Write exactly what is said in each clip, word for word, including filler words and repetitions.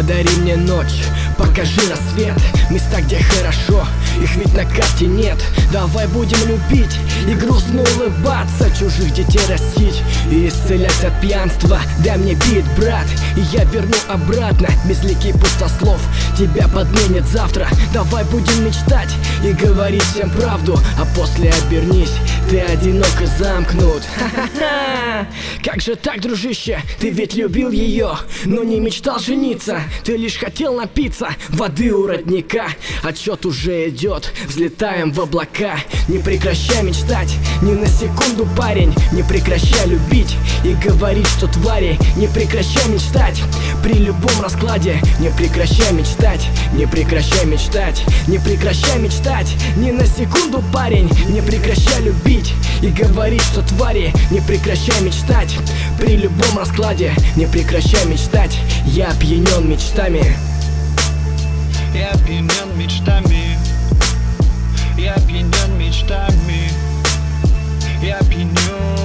Подари мне ночь, покажи рассвет, места, где хорошо, их ведь на карте нет. Давай будем любить и грустно улыбаться, чужих детей растить и исцелять от пьянства. Дай мне бит, брат, и я верну обратно безликий пустослов. Тебя подменят завтра, давай будем мечтать и говорить всем правду, а после обернись, ты одинок и замкнут. Ха-ха-ха. Как же так, дружище, ты ведь любил ее, но не мечтал жениться, ты лишь хотел напиться воды у родника. Отсчет уже идет, взлетаем в облака. Не прекращай мечтать, ни на секунду, парень, не прекращай любить и говорить, что твари. Не прекращай мечтать при любом раскладе, не прекращай мечтать, не прекращай мечтать, не прекращай мечтать, ни на секунду, парень, не прекращай любить и говорить, что твари. Не прекращай мечтать при любом раскладе, не прекращай мечтать. Я опьянен мечтами. Я опьянен мечтами. Я опьянен мечтами. Я опьянен.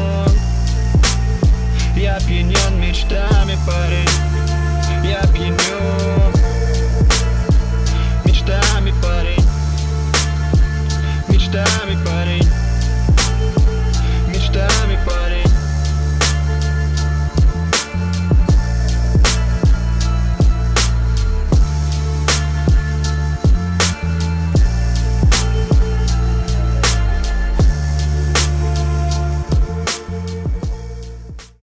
Я опьянен мечтами, парень. Я опьянен мечтами, парень. Мечтами, парень. Мечтами, парень.